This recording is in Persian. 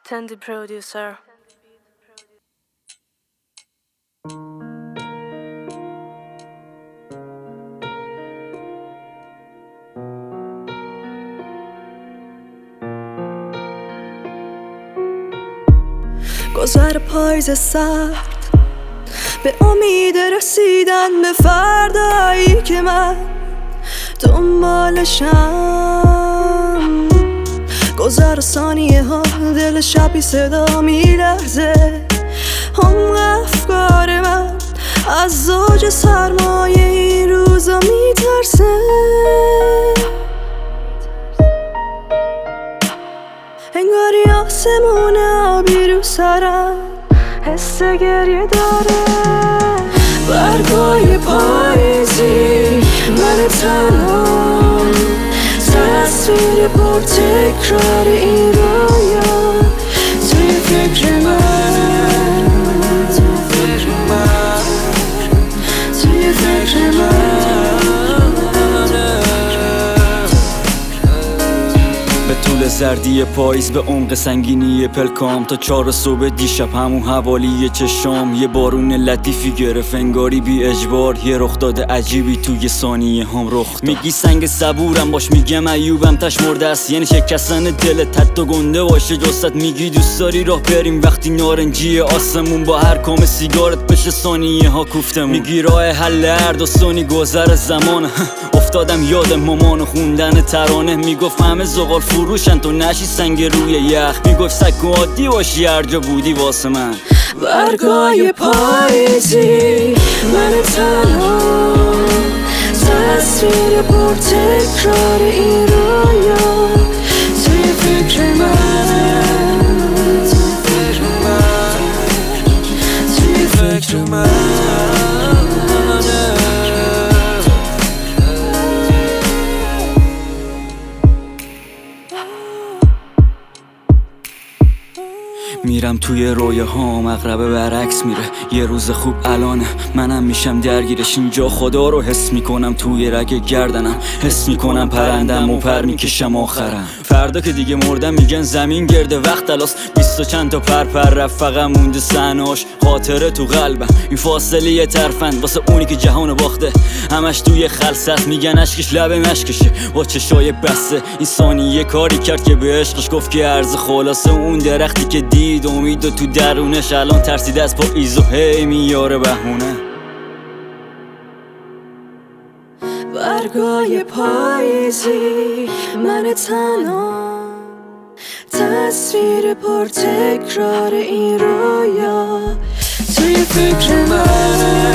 Tandy producer. گذر پاییز سرد به امید رسیدن به فردایی که من دنبالشم. گذر ثانیه ها دل شبی صدا میلرزه، هم افکار من از زوج سرمایه این روزا میترسه. انگاری آسمون آبی رو سرم حس گریه داره. برگای پاییزی من تنها، تصویر پر تکرار این رویا توی فکر من، توی فکر من. به طول زردی پاییز، به عمق سنگینی پلکام، تا 4 صبح دیشب همون حوالی چشام یه بارون لطیفی گرفت، انگاری بی اجبار یه رخ داده عجیبی توی ثانیه هم رخ داد. میگی سنگ صبورم باش، میگم ایوبم تش مرده است، یعنی شکستن دلت تت و گنده باشه جست. میگی دوست داری راه بریم وقتی نارنجی آسمون با هر کام سیگارت بشه ثانیه ها کوفتمون. میگی راه حل هر داستانی گذر زمانه، افتادم یاد مامان و خوندن ترانه. میگفت همه زغال فروشن تو نشی سنگ روی یخ، میگفت سگ و عادی باشی هر جا بودی واسه من. برگای پاییزی من تنها، تصویر پر تکرار این رویا توی فکر من، توی فکر من. میرم توی رویه هام، اقربه برعکس میره. یه روز خوب الانه، منم میشم درگیرش. اینجا خدا رو حس میکنم توی رگ گردنم، حس میکنم پرندم و پر میکشم آخرم. فردا که دیگه مردم میگن زمین گرده وقت تلاس، 20 و چند تا پر رفت فقط مونده صحنه‌اش. خاطره تو قلبم این فاصله یه طرفند واسه اونی که جهانو باخته، همش توی خلصت. میگن عشقش لب مشکشه با چشای بسته، این ثانیه کاری کرد که به عشقش گفت که ارز خلاصه. اون درختی که دید امید و تو درونش، الان ترسیده از پاییز و هی میاره بهونه. برگای پاییزی من تنها، تصویر پر تکرار این رویا توی فکر من.